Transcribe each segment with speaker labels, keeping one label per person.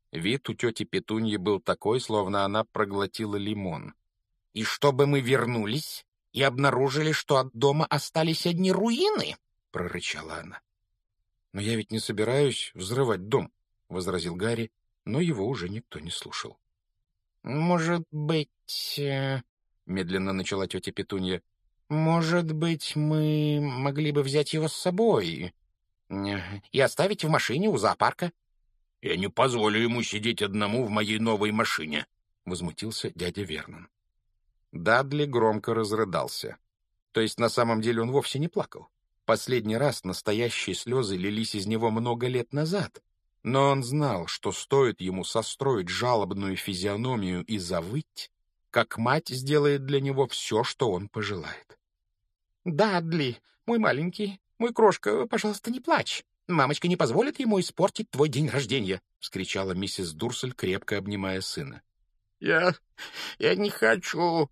Speaker 1: Вид у тети Петуньи был такой, словно она проглотила лимон. «И чтобы мы вернулись и обнаружили, что от дома остались одни руины?» — прорычала она. «Но я ведь не собираюсь взрывать дом», — возразил Гарри, но его уже никто не слушал. «Может быть...» — медленно начала тетя Петунья. «Может быть, мы могли бы взять его с собой и оставить в машине у зоопарка?»
Speaker 2: «Я не позволю ему сидеть одному в моей новой машине»,
Speaker 1: — возмутился дядя Вернон. Дадли громко разрыдался. То есть на самом деле он вовсе не плакал. Последний раз настоящие слезы лились из него много лет назад, но он знал, что стоит ему состроить жалобную физиономию и завыть, как мать сделает для него все, что он пожелает. «Дадли, мой маленький, мой крошка, пожалуйста, не плачь. Мамочка не позволит ему испортить твой день рождения!» — вскричала миссис Дурсель, крепко обнимая сына. «Я не хочу,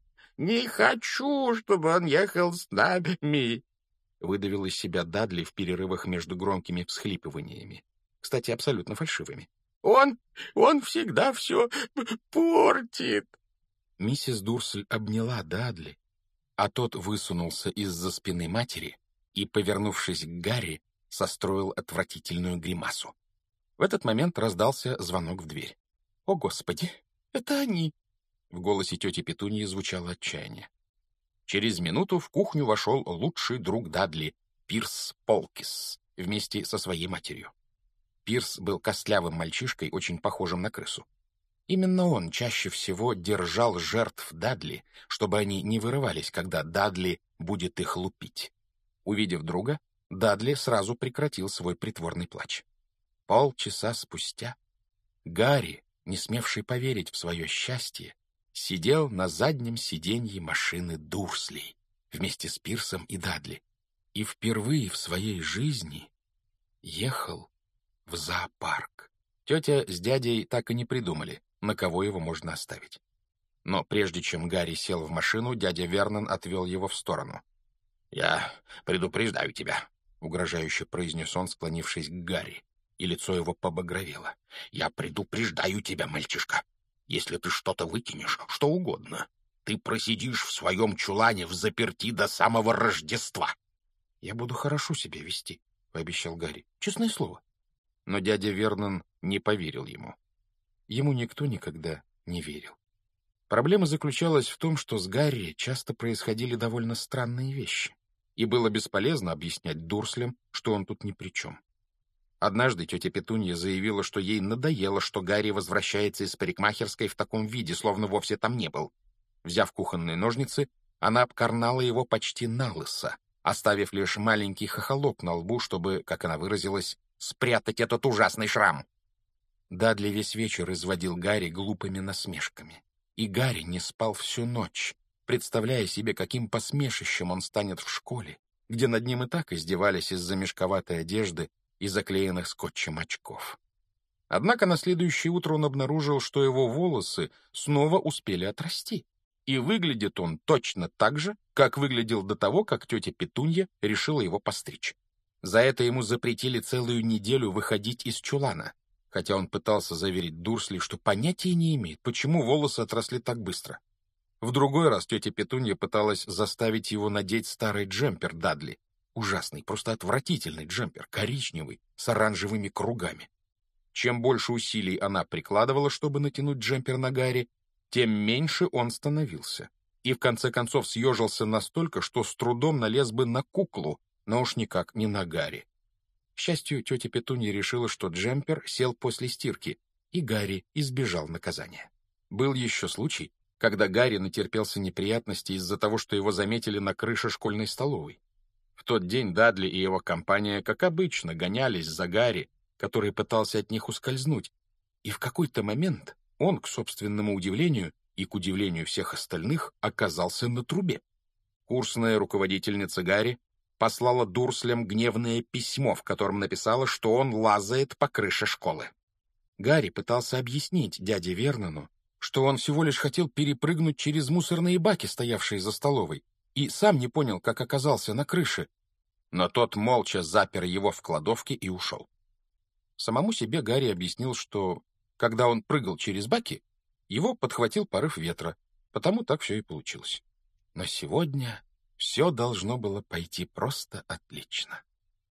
Speaker 1: чтобы он ехал с нами!» — выдавил из себя Дадли в перерывах между громкими всхлипываниями. Кстати, абсолютно фальшивыми. Он всегда все портит!» Миссис Дурсель обняла Дадли, а тот высунулся из-за спины матери и, повернувшись к Гарри, состроил отвратительную гримасу. В этот момент раздался звонок в дверь. «О, Господи, это они!» В голосе тети Петуньи звучало отчаяние. Через минуту в кухню вошел лучший друг Дадли, Пирс Полкис, вместе со своей матерью. Пирс был костлявым мальчишкой, очень похожим на крысу. Именно он чаще всего держал жертв Дадли, чтобы они не вырывались, когда Дадли будет их лупить. Увидев друга, Дадли сразу прекратил свой притворный плач. Полчаса спустя Гарри, не смевший поверить в свое счастье, сидел на заднем сиденье машины Дурслей вместе с Пирсом и Дадли и впервые в своей жизни ехал в зоопарк. Тетя с дядей так и не придумали, на кого его можно оставить. Но прежде чем Гарри сел в машину, дядя Вернон отвел его в сторону.
Speaker 2: «Я предупреждаю тебя»,
Speaker 1: — угрожающе произнес он, склонившись к Гарри, и лицо его побагровело.
Speaker 2: «Я предупреждаю тебя, мальчишка. Если ты что-то выкинешь, что угодно, ты просидишь в своем чулане взаперти до самого Рождества».
Speaker 1: «Я буду хорошо себя вести», — пообещал Гарри. «Честное слово». Но дядя Вернон не поверил ему. Ему никто никогда не верил. Проблема заключалась в том, что с Гарри часто происходили довольно странные вещи, и было бесполезно объяснять Дурслям, что он тут ни при чем. Однажды тетя Петунья заявила, что ей надоело, что Гарри возвращается из парикмахерской в таком виде, словно вовсе там не был. Взяв кухонные ножницы, она обкорнала его почти налысо, оставив лишь маленький хохолок на лбу, чтобы, как она выразилась, спрятать этот ужасный шрам. Дадли весь вечер изводил Гарри глупыми насмешками. И Гарри не спал всю ночь, представляя себе, каким посмешищем он станет в школе, где над ним и так издевались из-за мешковатой одежды и заклеенных скотчем очков. Однако на следующее утро он обнаружил, что его волосы снова успели отрасти, и выглядит он точно так же, как выглядел до того, как тетя Петунья решила его постричь. За это ему запретили целую неделю выходить из чулана, хотя он пытался заверить Дурсли, что понятия не имеет, почему волосы отросли так быстро. В другой раз тетя Петунья пыталась заставить его надеть старый джемпер Дадли. Ужасный, просто отвратительный джемпер, коричневый, с оранжевыми кругами. Чем больше усилий она прикладывала, чтобы натянуть джемпер на Гарри, тем меньше он становился. И в конце концов съежился настолько, что с трудом налез бы на куклу, но уж никак не на Гарри. К счастью, тетя Петунья решила, что джемпер сел после стирки, и Гарри избежал наказания. Был еще случай, когда Гарри натерпелся неприятностей из-за того, что его заметили на крыше школьной столовой. В тот день Дадли и его компания, как обычно, гонялись за Гарри, который пытался от них ускользнуть, и в какой-то момент он, к собственному удивлению и к удивлению всех остальных, оказался на трубе. Курсная руководительница Гарри послала Дурслям гневное письмо, в котором написала, что он лазает по крыше школы. Гарри пытался объяснить дяде Вернону, что он всего лишь хотел перепрыгнуть через мусорные баки, стоявшие за столовой, и сам не понял, как оказался на крыше, но тот молча запер его в кладовке и ушел. Самому себе Гарри объяснил, что Когда он прыгал через баки, его подхватил порыв ветра, потому так все и получилось. Но сегодня все должно было пойти просто отлично.